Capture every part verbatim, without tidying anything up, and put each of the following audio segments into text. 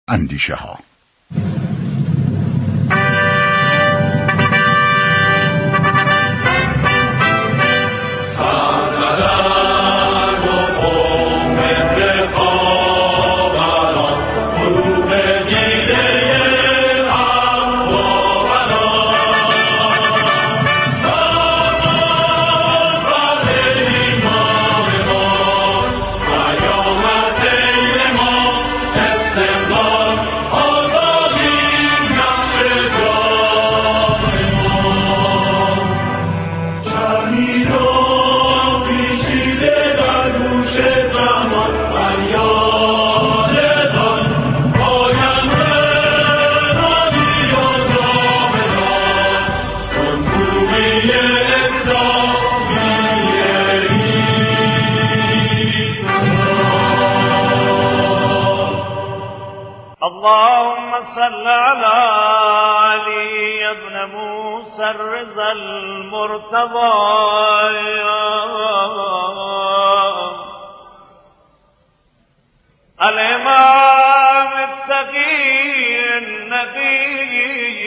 اندیشه ها. اللهم صل على علي بن موسى الرضا المرتضى الإمام التقي النبي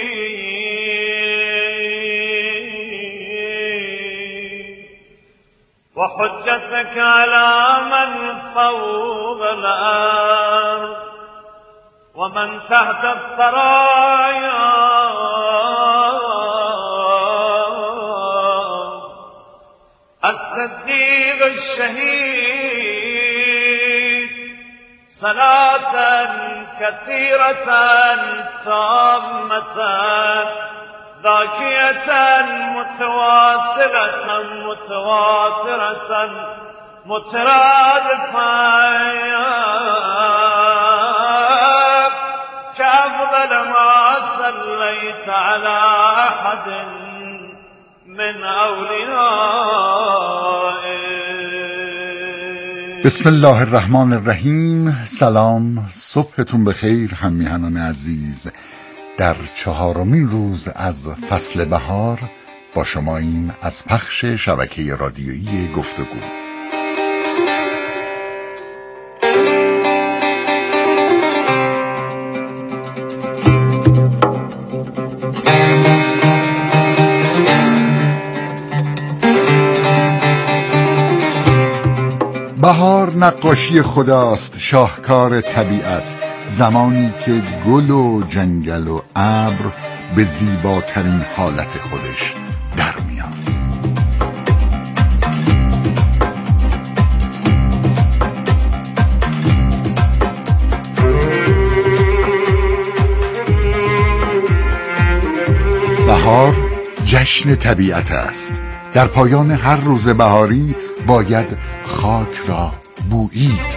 وحجتك على من فوق الأرض ومن تحت الثرايا الصديق الشهيد صلاة كثيرة تامة ذاكية متواصلة متواترة مترادفة كأفضل ما صليت على أحد من أوليائك. بسم الله الرحمن الرحیم. سلام، صبحتون بخیر هم میهنان عزیز. در چهارمین روز از فصل بهار با شما این از پخش شبکه رادیویی گفتگو. بهار نقاشی خداست، شاهکار طبیعت، زمانی که گل و جنگل و ابر به زیباترین حالت خودش در میاد. بهار جشن طبیعت است. در پایان هر روز بهاری باید خاک را بویید.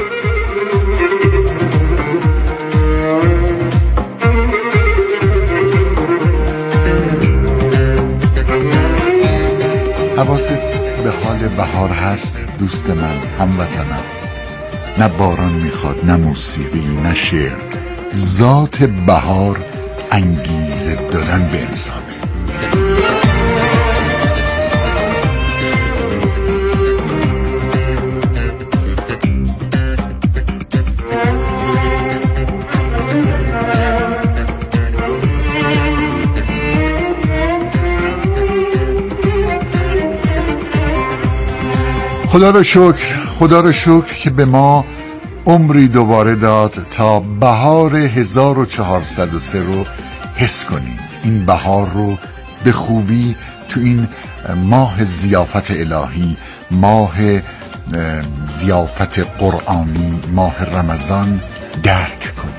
حواست به حال بهار هست دوست من، هموطنم؟ نه باران میخواد، نه موسیقی، نه شعر. ذات بهار انگیزه دادن به انسانه. خدا رو شکر، خدا رو شکر که به ما عمری دوباره داد تا بهار هزار و چهارصد و سه رو حس کنیم. این بهار رو به خوبی تو این ماه ضیافت الهی، ماه ضیافت قرآنی، ماه رمضان درک کنیم.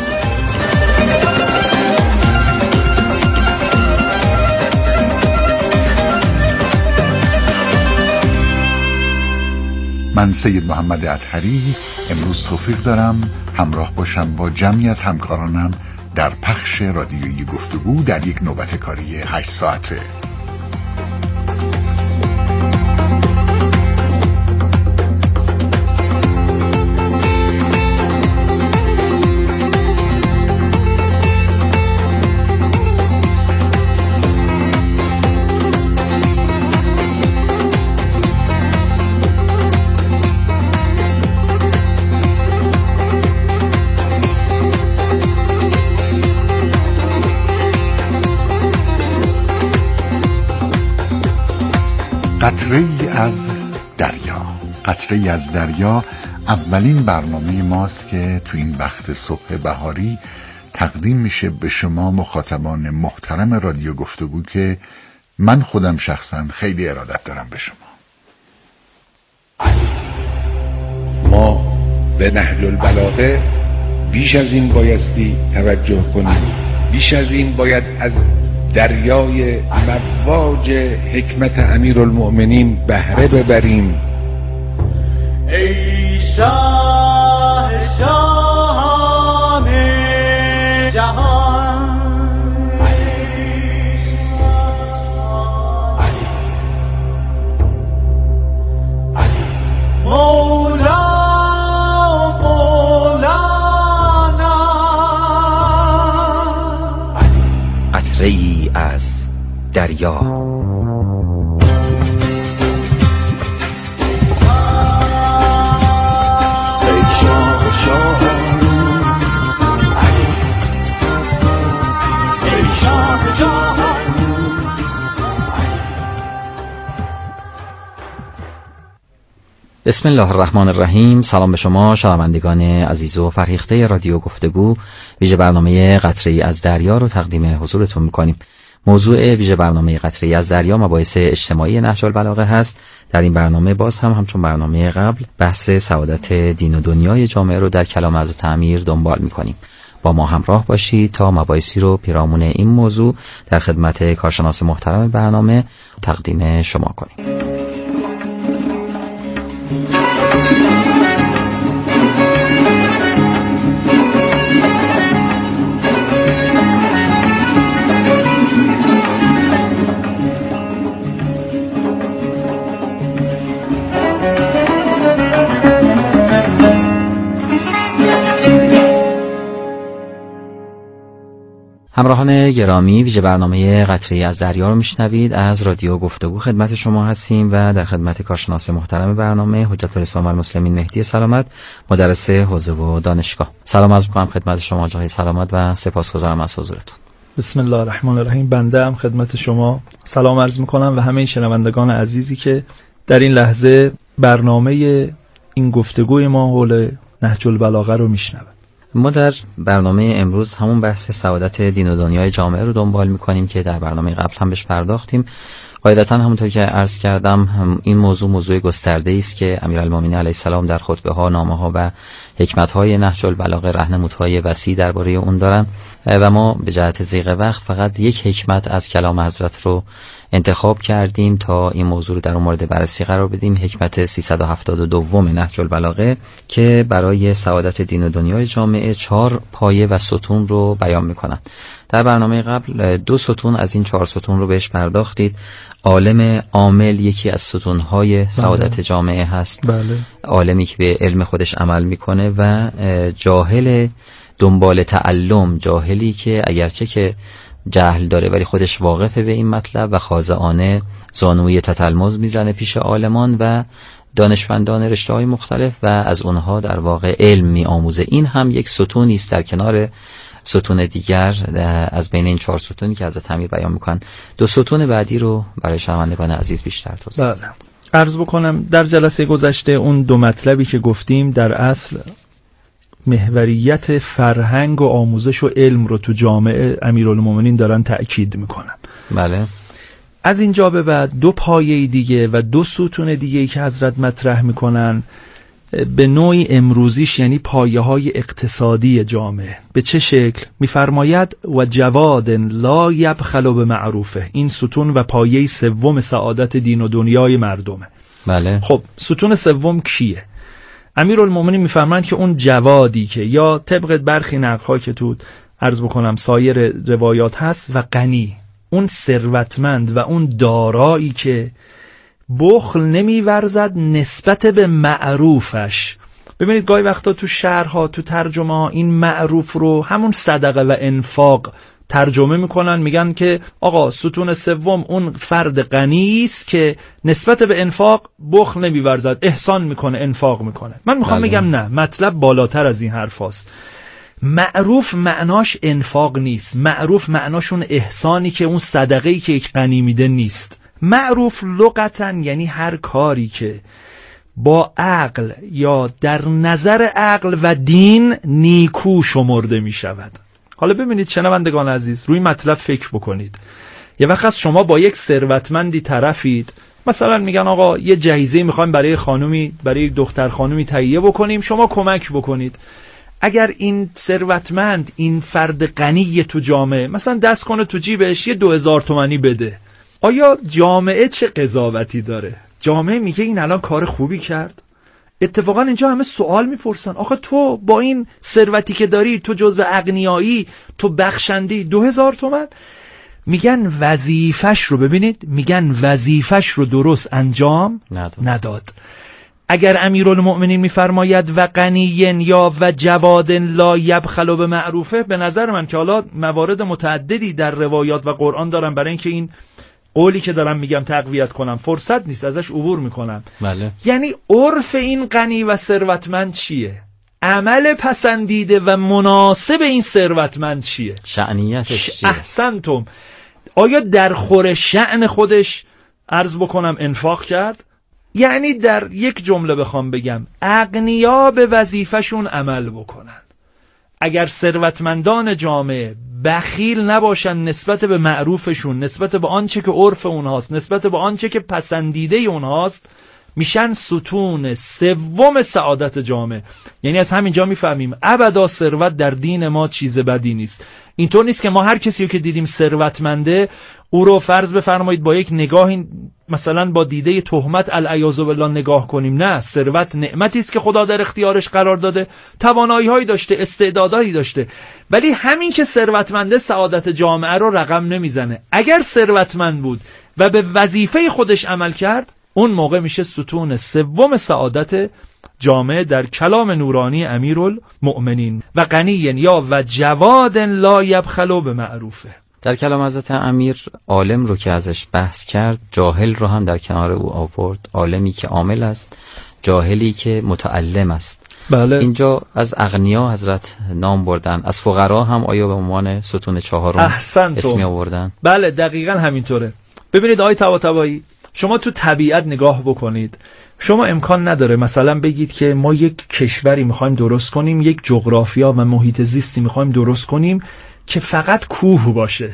من سید محمد اطهری امروز توفیق دارم همراه باشم با جمعی از همکارانم در پخش رادیویی گفتگو در یک نوبت کاری هشت ساعته. قطره‌ای از دریا. قطره‌ای از دریا اولین برنامه ماست که تو این وقت صبح بهاری تقدیم میشه به شما مخاطبان محترم رادیو گفتگو که من خودم شخصا خیلی ارادت دارم به شما. ما به نهج البلاغه بیش از این بایستی توجه کنیم، بیش از این باید از دریای مواج حکمت امیرالمؤمنین بهره ببریم. ای شاه شاهان جهان، مولا مولانا، قطره‌ای از دریا. بسم الله الرحمن الرحیم. سلام به شما شنوندگان عزیز و فرهیخته رادیو گفتگو. ویژه برنامه قطره‌ای از دریا رو تقدیم حضورتون می‌کنیم. موضوع ویژه برنامه قطره‌ای از دریا مباحث اجتماعی نهج البلاغه هست. در این برنامه باز هم همچون برنامه قبل بحث سعادت دین و دنیای جامعه رو در کلام حضرت امیر دنبال می‌کنیم. با ما همراه باشید تا مباحثی رو پیرامون این موضوع در خدمت کارشناس محترم برنامه تقدیم شما کنیم. همراهان گرامی، ویژه برنامه قطره‌ای از دریا رو میشنوید. از رادیو گفتگو خدمت شما هستیم و در خدمت کارشناس محترم برنامه حجت الاسلام و المسلمین مهدی سلامت، مدرس حوزه و دانشگاه. سلام عرض می‌کنم خدمت شما جای سلامت و سپاسگزارم از حضورتون. بسم الله الرحمن الرحیم. بنده هم خدمت شما سلام عرض می‌کنم و همه شنوندگان عزیزی که در این لحظه برنامه این گفتگوی ما حول نهج البلاغه رو میشنوند. ما در برنامه امروز همون بحث سعادت دین و دنیای جامعه رو دنبال می‌کنیم که در برنامه قبل هم بهش پرداختیم. قاعدتاً همونطور که عرض کردم هم این موضوع موضوع گسترده‌ای است که امیرالمومنین علیه السلام در خطبه‌ها، نامه‌ها و حکمت‌های نهج البلاغه راهنمودهای وسیع درباره اون دارن و ما به جهت ضیق وقت فقط یک حکمت از کلام حضرت رو انتخاب کردیم تا این موضوع رو در اون مورد بررسی قرار بدیم. حکمت سیصد و هفتاد و دو نهج البلاغه که برای سعادت دین و دنیای جامعه چهار پایه و ستون رو بیان می‌کنند. در برنامه قبل دو ستون از این چهار ستون رو بهش پرداختید. عالم عامل یکی از ستونهای سعادت بله. جامعه هست. بله. عالمی که به علم خودش عمل میکنه و جاهل دنبال تعلم، جاهلی که اگرچه که جهل داره ولی خودش واقفه به این مطلب و خاضعانه زانوی تتلمذ میزنه پیش عالمان و دانشمندان رشته‌های مختلف و از اونها در واقع علم می آموزه. این هم یک ستونی است در کنار ستون دیگر از بین این چهار ستونی که حضرت امیر بیان میکنن. دو ستون بعدی رو برای شنوندگان عزیز بیشتر توضیح بدید. بله. عرض بکنم در جلسه گذشته اون دو مطلبی که گفتیم در اصل محوریت فرهنگ و آموزش و علم رو تو جامعه امیرالمومنین دارن تأکید میکنن. بله. از اینجا به بعد دو پایه دیگه و دو ستون دیگه که حضرت مطرح میکنن به نوعی امروزیش، یعنی پایه های اقتصادی جامعه. به چه شکل؟ میفرماید و جواد لا یبخل بمعروفه. این ستون و پایه سوم سعادت دین و دنیای مردمه. بله. خب ستون سوم کیه؟ امیرالمومنین میفرمایند که اون جوادی که یا طبق برخی نقل‌ها که تو عرض بکنم سایر روایات هست و غنی، اون ثروتمند و اون دارایی که بخل نمیورزد نسبت به معروفش. ببینید گاهی وقتا تو شعرها، تو ترجمه ها این معروف رو همون صدقه و انفاق ترجمه میکنن، میگن که آقا ستون سوم اون فرد غنی است که نسبت به انفاق بخل نمیورزد، احسان میکنه، انفاق میکنه. من میخوام بله. بگم نه، مطلب بالاتر از این حرف هست. معروف معناش انفاق نیست، معروف معناش اون احسانی که اون صدقه‌ای که یک غنی میده نیست. معروف لغتا یعنی هر کاری که با عقل یا در نظر عقل و دین نیکو شمرده می شود. حالا ببینید شنوندگان عزیز، روی مطلب فکر بکنید. یه وقت از شما با یک ثروتمندی طرفید، مثلا میگن آقا یه جایزه میخوایم برای خانومی، برای یک دختر خانومی تهیه بکنیم، شما کمک بکنید. اگر این ثروتمند، این فرد غنی تو جامعه مثلا دست کنه تو جیبش یه دو هزار تومانی بده، آیا جامعه چه قضاوتی داره؟ جامعه میگه این الان کار خوبی کرد؟ اتفاقا اینجا همه سوال میپرسن آخه تو با این ثروتی که داری، تو جزو اغنیایی، تو بخشندی، دو هزار تومن؟ میگن وظیفش رو، ببینید میگن وظیفش رو درست انجام نداد, نداد. اگر امیرالمؤمنین میفرماید و غنیین یا و جوادن لا یبخل به معروفه، به نظر من که حالا موارد متعددی در روایات و قرآن دارم برای اینکه این قولی که دارم میگم تقویت کنم، فرصت نیست ازش عبور میکنم. بله. یعنی عرف این غنی و ثروتمند چیه؟ عمل پسندیده و مناسب این ثروتمند چیه؟ شأنیتش چیه؟ احسنتم. آیا در خور شأن خودش عرض بکنم انفاق کرد؟ یعنی در یک جمله بخوام بگم، اغنیا به وظیفشون عمل بکنن. اگر ثروتمندان جامعه بخیل نباشن نسبت به معروفشون، نسبت به آنچه که عرف اونهاست، نسبت به آنچه که پسندیده اونهاست، میشن ستون سوم سعادت جامعه. یعنی از همینجا میفهمیم ابدا ثروت در دین ما چیز بدی نیست. اینطور نیست که ما هر کسی رو که دیدیم ثروتمنده او رو فرض بفرمایید با یک نگاهی مثلا با دیده تهمت العیاذ بالله نگاه کنیم. نه، ثروت نعمتی است که خدا در اختیارش قرار داده، توانایی‌هایی داشته، استعدادایی داشته، ولی همین که ثروتمنده سعادت جامعه رو رقم نمیزنه. اگر ثروتمند بود و به وظیفه خودش عمل کرد، اون موقع میشه ستون سوم سعادت جامعه در کلام نورانی امیرالمؤمنین. و غنیین یا و جواد لا یبخل به معروفه. در کلام حضرت امیر عالم رو که ازش بحث کرد، جاهل رو هم در کنار او آورد. عالمی که عامل است، جاهلی که متعلم است. بله. اینجا از اغنیا حضرت نام بردن، از فقرا هم آیا به عنوان ستون چهارم اسمی آوردن؟ بله دقیقاً همینطوره. ببینید آقای طباطبایی، شما تو طبیعت نگاه بکنید، شما امکان نداره مثلا بگید که ما یک کشوری میخوایم درست کنیم، یک جغرافیا و محیط زیستی میخوایم درست کنیم که فقط کوه باشه.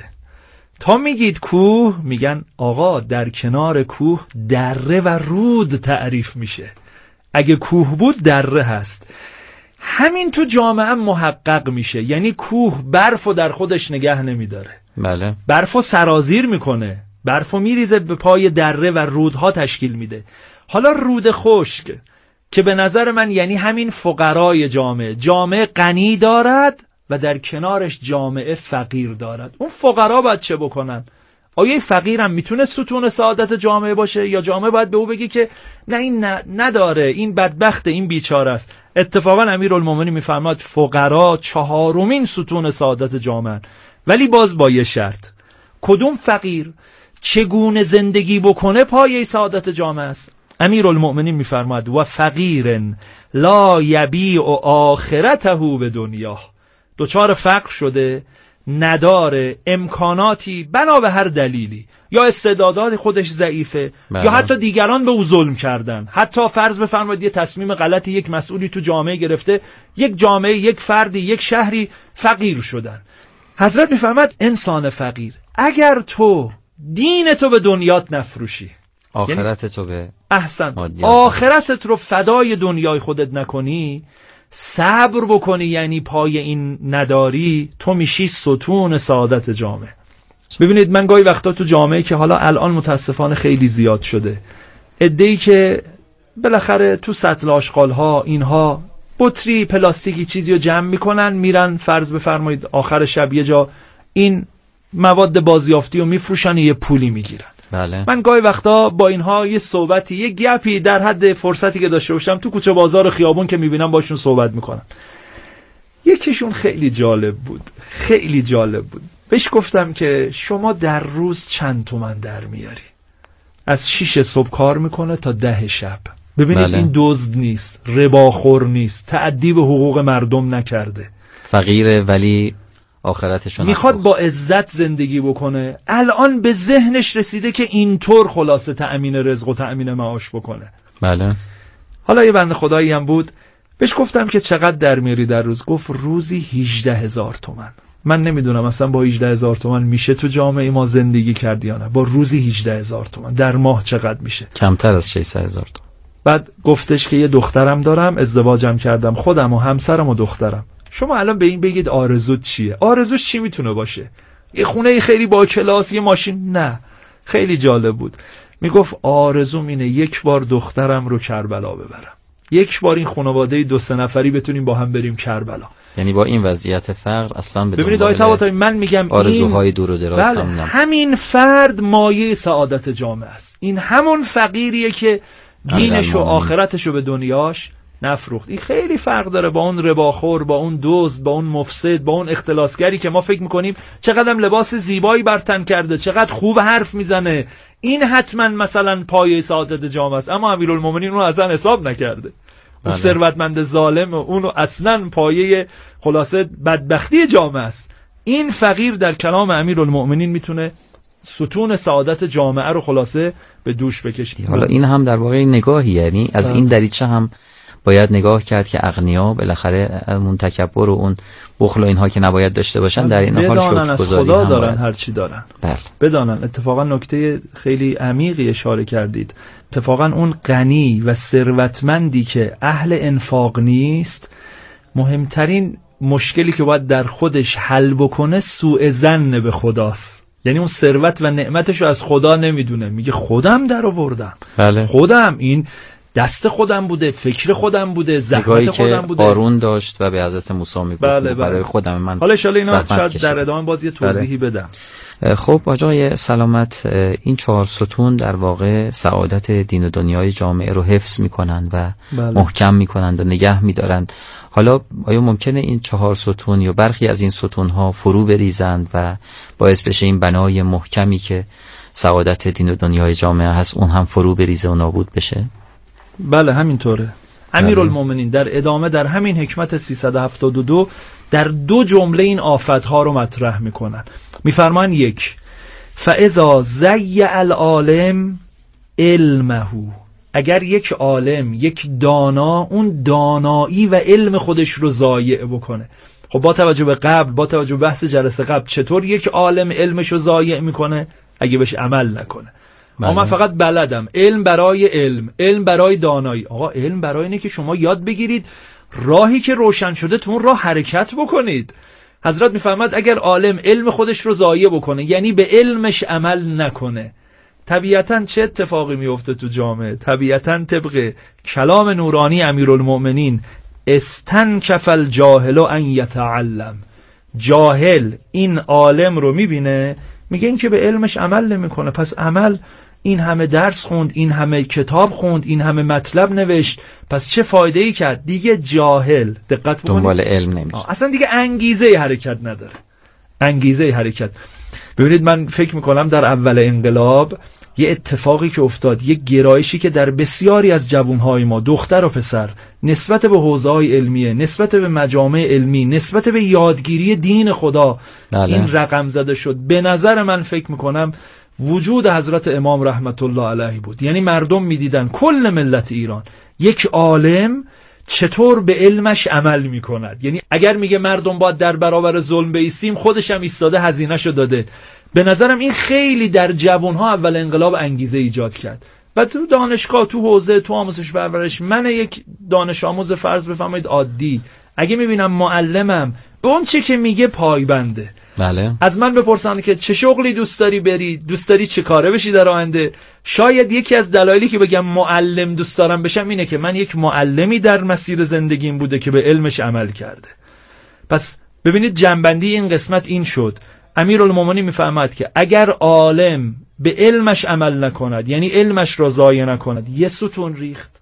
تا میگید کوه، میگن آقا در کنار کوه دره و رود تعریف میشه. اگه کوه بود دره هست. همین تو جامعه محقق میشه. یعنی کوه برفو در خودش نگه نمیداره. بله. برفو سرازیر میکنه، برفو میریزه به پای دره و رودها تشکیل میده. حالا رود خشک که به نظر من یعنی همین فقرای جامعه، جامعه غنی دارد و در کنارش جامعه فقیر دارد. اون فقرا باید چه بکنن؟ آیا فقیر هم میتونه ستون سعادت جامعه باشه، یا جامعه باید به او بگی که نه این نداره، این بدبخته، این بیچاره است؟ اتفاقا امیرالمومنین میفرماد فقرا چهارمین ستون سعادت جامعه، ولی باز با یه شرط. کدوم فقیر چگونه زندگی بکنه پایه سعادت جامعه است. امیرالمؤمنین میفرماد و فقیر لا یبیع آخرته به دنیا، دوچار فقر شده، نداره امکاناتی بنا به هر دلیلی، یا استعدادات خودش ضعیفه، یا حتی دیگران به او ظلم کردن، حتی فرض بفرمایید یه تصمیم غلطی یک مسئولی تو جامعه گرفته، یک جامعه، یک فردی، یک شهری فقیر شدن. حضرت میفرماد انسان فقیر، اگر تو دین تو به دنیات نفروشی، آخرت تو به احسن آخرتت رو فدای دنیای خودت نکنی، صبر بکنی، یعنی پای این نداری، تو میشی ستون سعادت جامعه. ببینید من گاهی وقتا تو جامعه که حالا الان متاسفانه خیلی زیاد شده، عده‌ای که بالاخره تو سطل آشغال‌ها اینها بطری پلاستیکی چیزی رو جمع میکنن، میرن فرض بفرمایید آخر شب یه جا این مواد بازیافتی رو میفروشن و یه پولی میگیرن. بله. من گاهی وقتا با اینها یه صحبتی، یه گپی در حد فرصتی که داشته باشم تو کوچه بازار خیابون که میبینم باشون صحبت میکنم. یکیشون خیلی جالب بود، خیلی جالب بود. بهش گفتم که شما در روز چند تومن در میاری؟ از شیش صبح کار میکنه تا ده شب. ببینید بله. این دزد نیست، رباخور نیست، تعدی به حقوق مردم نکرده، فقیره ولی آخرتشون میخواد با عزت زندگی بکنه. الان به ذهنش رسیده که اینطور خلاصه تأمین رزق و تأمین معاش بکنه. بله. حالا یه بنده خدایی هم بود، بهش گفتم که چقدر در میاری در روز؟ گفت روزی هجده هزار تومن. من نمیدونم اصلا با هجده هزار تومن میشه تو جامعه ما زندگی کرد یا نه. با روزی هجده هزار تومن در ماه چقدر میشه؟ کمتر از ششصد هزار تومن. بعد گفتش که یه دخترم دارم، ازدواجم کردم، خودم و همسرم و دخترم. شما الان به این بگید آرزوت چیه؟ آرزوش چی میتونه باشه؟ یه خونه خیلی با کلاس، یه ماشین؟ نه. خیلی جالب بود. میگفت آرزوم اینه یک بار دخترم رو کربلا ببرم، یک بار این خانواده دو سه نفری بتونیم با هم بریم کربلا. یعنی با این وضعیت فقر اصلا به ببینید آیت طباطبایی، من میگم آرزوهای دور و دراز بله، هم همین فرد مایه سعادت جامعه است. این همون فقیریه که دینش و آخرتش رو به دنیاش نفروخت. این خیلی فرق داره با اون رباخور، با اون دزد، با اون مفسد، با اون اختلاسگری که ما فکر میکنیم چقدر لباس زیبایی بر تن کرده، چقدر خوب حرف میزنه، این حتما مثلا پایه سعادت جامعه است. اما امیرالمومنین اون اصلا حساب نکرده. اون ثروتمند ظالم اونو اصلا پایه خلاصه بدبختی جامعه است. این فقیر در کلام امیرالمومنین میتونه ستون سعادت جامعه رو خلاصه به دوش بکشه. حالا این هم در واقع نگاهی، یعنی از این دریچه هم باید نگاه کرد که اغنیا بالاخره اون تکبر و اون بخل و اینها که نباید داشته باشن، در این حال شکرگزاری هم هم دارن، باید. هر چی دارن. بله. بدانن. اتفاقا نکته خیلی عمیقی اشاره کردید. اتفاقا اون غنی و ثروتمندی که اهل انفاق نیست، مهمترین مشکلی که باید در خودش حل بکنه سوء ظن به خداست. یعنی اون ثروت و نعمتش رو از خدا نمیدونه، میگه خودم در آوردم. بله. خودم این دست خودم بوده، فکر خودم بوده، زحمت خودم بوده. قارون داشت و به حضرت موسی میگفت بله بله. برای خودم من حالا ان اینا شاید در ادامه باز یه توضیحی بله. بدم. خب آقای سلامت، این چهار ستون در واقع سعادت دین و دنیای جامعه رو حفظ میکنند و بله. محکم میکنند و نگه میدارند. حالا آیا ممکنه این چهار ستون یا برخی از این ستون ها فرو بریزند و باعث بشه این بنای محکمی که سعادت دین و دنیای جامعه هست اون هم فرو بریزه و نابود بشه؟ بله همینطوره. امیرالمومنین در ادامه در همین حکمت سیصد و هفتاد و دو در دو جمله این آفتها رو مطرح میکنن. میفرمان یک، فاذا ضیع العالم علمه، اگر یک عالم، یک دانا، اون دانایی و علم خودش رو ضایع بکنه. خب با توجه به قبل، با توجه به بحث جلسه قبل، چطور یک عالم علمش رو ضایع میکنه؟ اگه بهش عمل نکنه. اما من فقط بلدم، علم برای علم، علم برای دانایی. آقا علم برای اینه که شما یاد بگیرید، راهی که روشن شده تو اون راه حرکت بکنید. حضرت میفرماد اگر عالم علم خودش رو ضایع بکنه، یعنی به علمش عمل نکنه، طبیعتاً چه اتفاقی میفته تو جامعه؟ طبیعتاً طبق کلام نورانی امیرالمومنین استنکف الجاهل ان یتعلم، جاهل این عالم رو میبینه میگه این که به علمش عمل نمیکنه، پس عمل، این همه درس خوند، این همه کتاب خوند، این همه مطلب نوشت، پس چه فایده ای کرد؟ دیگه جاهل، دقت بکنید، دنبال علم نمیشه، اصلا دیگه انگیزه حرکت نداره، انگیزه حرکت. ببینید من فکر میکنم در اول انقلاب یه اتفاقی که افتاد، یه گرایشی که در بسیاری از جوانهای ما، دختر و پسر، نسبت به حوزه‌های علمیه، نسبت به مجامع علمی، نسبت به یادگیری دین خدا بله. این رقم زده شد. به نظر من فکر میکنم وجود حضرت امام رحمت الله علیه بود. یعنی مردم میدیدن، کل ملت ایران، یک عالم چطور به علمش عمل میکند. یعنی اگر میگه مردم باید در برابر ظلم بایستیم، خودش هم ایستاده هزینه‌شو داده. به نظرم این خیلی در جوانها اول انقلاب انگیزه ایجاد کرد. و تو دانشگاه، تو حوزه، تو آموزش پرورش، من یک دانش آموز فرض بفرمایید عادی، اگه میبینم معلمم به اون چه که میگه پایبنده، بله. از من بپرسن که چه شغلی دوست داری بری، دوست داری چه کاره بشی در آینده، شاید یکی از دلایلی که بگم معلم دوست دارم بشم اینه که من یک معلمی در مسیر زندگیم بوده که به علمش عمل کرده. پس ببینید جنبندی این قسمت این شد. امیرالمومنین میفهمد که اگر عالم به علمش عمل نکند، یعنی علمش را ضایع نکند، یه ستون ریخت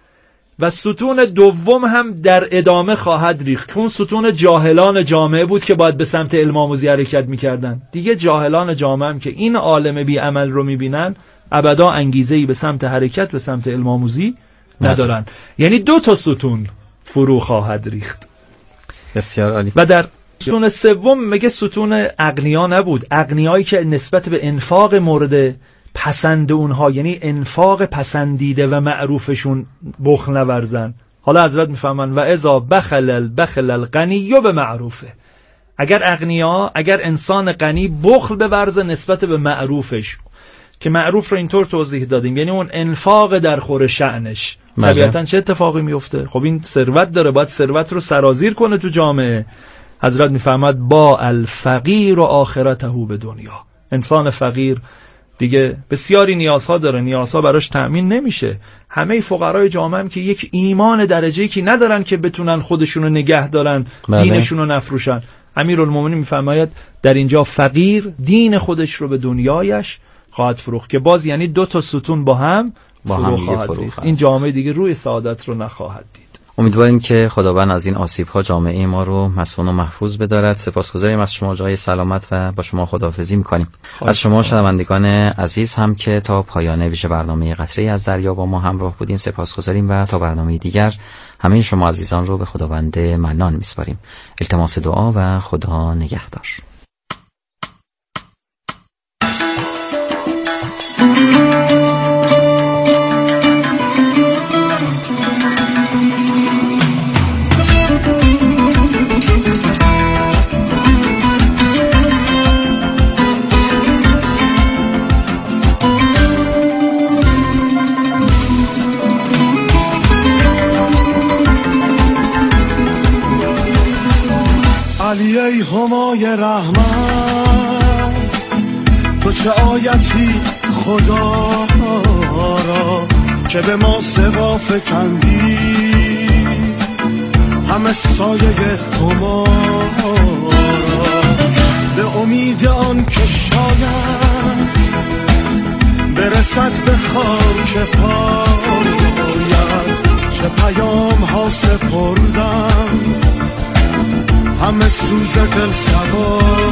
و ستون دوم هم در ادامه خواهد ریخت، که اون ستون جاهلان جامعه بود که باید به سمت علم آموزی حرکت میکردن. دیگه جاهلان جامعه هم که این عالم بی عمل رو میبینن، ابدا انگیزه‌ای به سمت حرکت، به سمت علم آموزی ندارن. یعنی دو تا ستون فرو خواهد ریخت. بسیار عالی. و در ستون سوم میگه ستون اغنیا نبود، اغنیایی که نسبت به انفاق مورد پسند اونها، یعنی انفاق پسندیده و معروفشون بخل نورزن. حالا حضرت میفهمن و اذا بخل البخل الغنی به معروفه، اگر اغنیا، اگر انسان غنی بخل بورزه نسبت به معروفش، که معروف رو اینطور توضیح دادیم یعنی اون انفاق در خور شأنش، طبیعتا چه اتفاقی میفته؟ خب این ثروت داره، باید ثروت رو سرازیر کنه تو جامعه. حضرت میفهمد با الفقیر و آخرته به دنیا، انسان فقیر دیگه بسیاری نیازها داره، نیازها براش تأمین نمیشه. همه فقرای جامعه هم که یک ایمان درجه‌ای که ندارن که بتونن خودشونو نگه دارن، بله. دینشونو نفروشن. امیرالمومنین میفرماید در اینجا فقیر دین خودش رو به دنیایش خواهد فروخت، که باز یعنی دو تا ستون با هم با فرو هم خواهد فرو ریخت. خواهد. این جامعه دیگه روی سعادت رو نخواهد دید. امیدواریم که خداوند از این آسیب‌ها جامعه ما رو مصون و محفوظ بدارد. سپاسگزاریم از شما جای سلامت و با شما خداحافظی می‌کنیم. از شما شنوندگان عزیز هم که تا پایان ویژه برنامه قطره‌ای از دریا با ما همراه بودین سپاسگزاریم و تا برنامه دیگر همه شما عزیزان رو به خداوند منان می‌سپاریم. التماس دعا و خدا نگهدار. علی ای همای رحمت، تو چه آیتی خدا را که به ما سوا فکندی، همه سایه هما را به امید آن که شاید برسد به خاک پایت، چه پیام ها سپردم همه سوز دل سوار.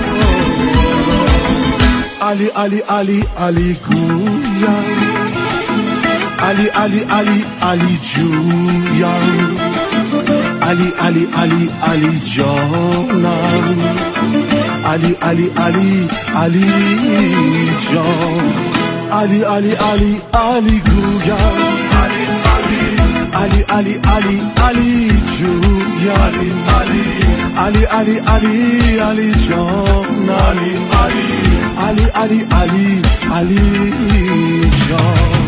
علی علی علی علی گویم، علی علی علی علی جویم، علی علی علی علی جانم، علی علی علی علی جان، علی علی علی علی گویم، علی علی علی علی جویم، علی علی علی علی جان، علی علی علی علی علی جان.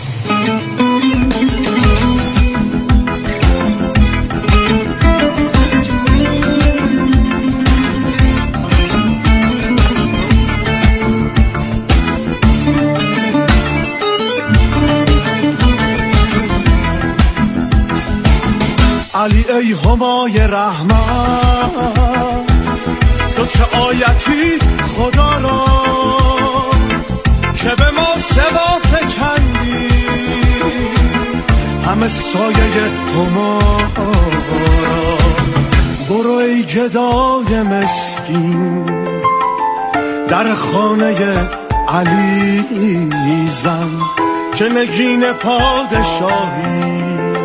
علی ای همای رحمت، تو چه آیتی خدا را که به ما سوا فکندی، همه سایه هما را. برو ای گدای مسکین در خانه علی زن، که نگین پادشاهی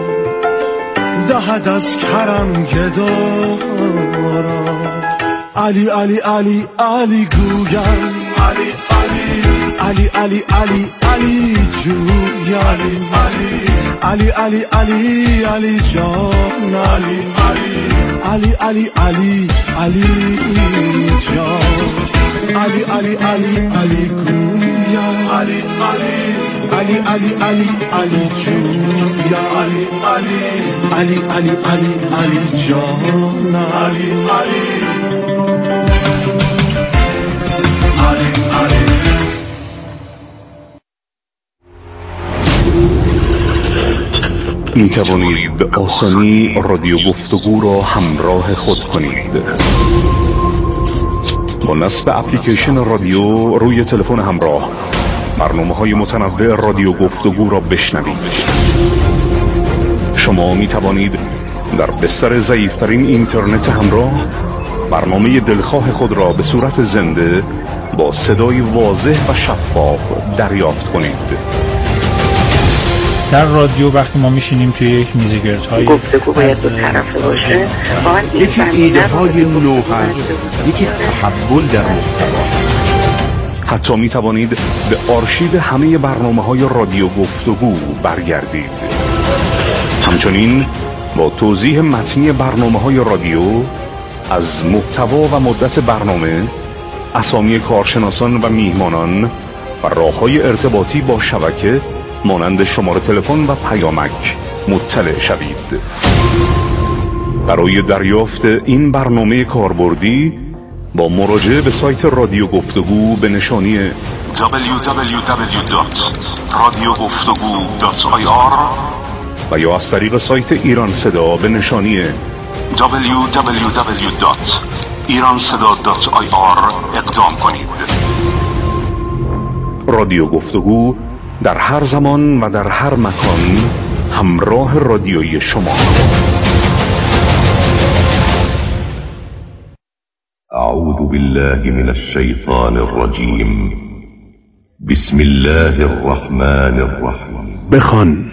دهد از کرم گدا را. علی علی علی علی گویم، علی علی علی علی علی جویم، علی علی علی علی جان، علی علی علی علی جان، علی علی علی علی گویم، علی علی علی علی علی جویم، علی علی علی علی علی جان، علی علی می توانید به آسانی رادیو گفتگو را همراه خود کنید. با نصب اپلیکیشن رادیو روی تلفن همراه برنامه های متنوع رادیو گفتگو را بشنوید. شما می توانید در بستر ضعیفترین اینترنت همراه برنامه دلخواه خود را به صورت زنده با صدای واضح و شفاف دریافت کنید. در رادیو وقتی ما میشینیم توی یک میز گردهای گفتگو باید دو طرفه باشه، یکی ایده های نو هست، یکی تحول در محتوا. حتی می توانید به آرشیو همه برنامه‌های رادیو گفتگو برگردید. همچنین با توضیح متنی برنامه‌های رادیو از محتوا و مدت برنامه، اسامی کارشناسان و میهمانان و راه‌های ارتباطی با شبکه مانند شماره تلفن و پیامک مطلع شوید. برای دریافت این برنامه کاربردی با مراجعه به سایت رادیو گفتگو به نشانی دبلیو دبلیو دبلیو دات رادیو گفتگو دات آی آر و یا از طریق سایت ایران صدا به نشانی دبلیو دبلیو دبلیو دات ایران صدا دات آی آر اقدام کنید. رادیو گفتگو در هر زمان و در هر مکان همراه رادیویی شما. اعوذ بالله من الشیطان الرجیم. بسم الله الرحمن الرحیم. بخوان.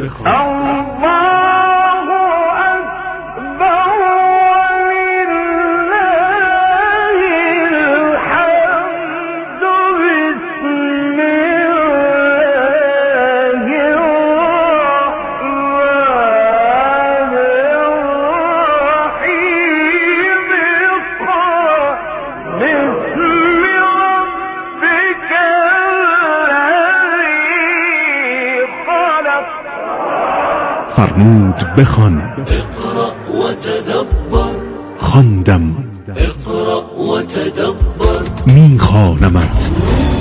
فرمود بخوان. اقرأ و تدبر. خواندم. اقرأ و تدبر. میخوانمت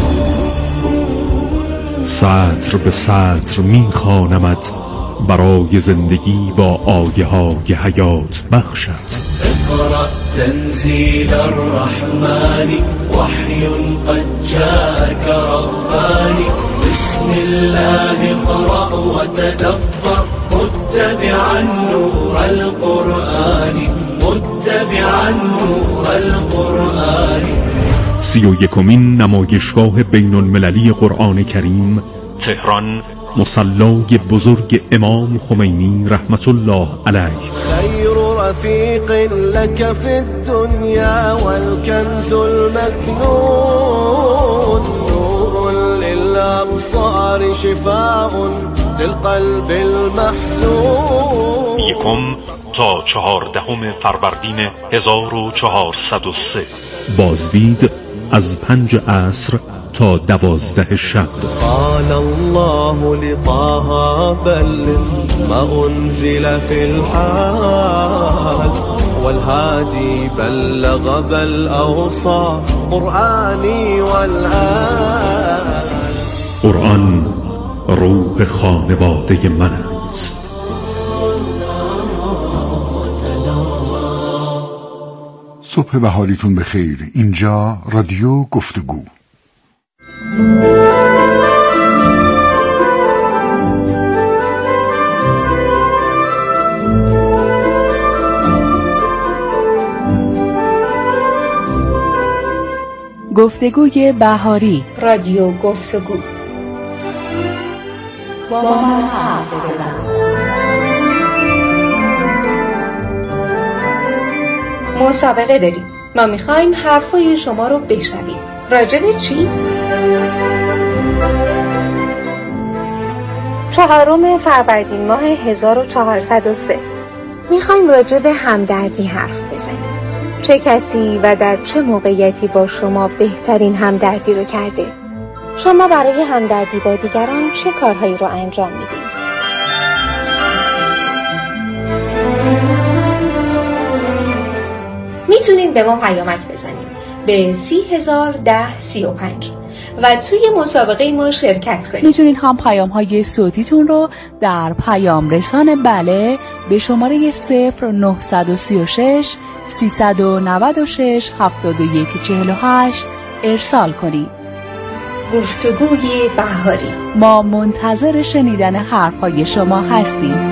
سطر به سطر، میخوانمت برای زندگی با آیه های حیات بخشت. اقرأ تنزیل الرحمن وحی قد جاءك ربانی بسم الله اقرأ و تدبر متبعا نور القرآن متبعا نور القرآن. سی و یکمین نمایشگاه بین المللی قرآن کریم، تهران، مصلای بزرگ امام خمینی رحمت الله علیه. خیر رفیق لك في الدنيا والكنز المكنون نور للأبصار شفاء للقلب المحزون. یکم تا چهاردهم فروردین هزار و چهارصد و سه. بازدید از پنج عصر تا دوازده شب. قال الله لطه بل ما انزل في الحال والهادي بلغ بل اوصى قرآنی والآن. قرآن روح خانواده من است. صبح به حالیتون بخیر. اینجا رادیو گفتگو. گفتگوی بهاری. رادیو گفتگو. با من حرف بزن. مسابقه داریم. ما میخوایم حرفای شما رو بشنویم. راجع به چی؟ چهارم فروردین ماه هزار و چهارصد و سه. میخوایم راجع به همدردی حرف بزنیم. چه کسی و در چه موقعیتی با شما بهترین همدردی رو کرده؟ شما برای همدردی با دیگران چه کارهایی رو انجام میدید؟ میتونین به ما پیامک بزنید به سی هزار ده سی و پنج و توی مسابقه ما شرکت کنید. میتونین هم پیام های صوتیتون رو در پیام رسان بله به شماره صفر نه سه شش سیصد و نود و شش هفتاد و یک چهل و هشت ارسال کنید. گفتگوی بهاری. ما منتظر شنیدن حرفهای شما هستیم.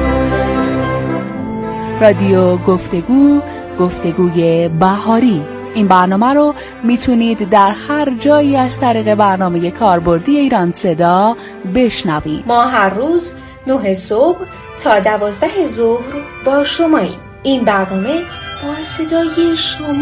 رادیو گفتگو، گفتگوی بهاری. این برنامه رو میتونید در هر جایی از طریق برنامه کاربردی ایران صدا بشنوید. ما هر روز نه صبح تا دوازده ظهر با شماییم. این برنامه با صدای شما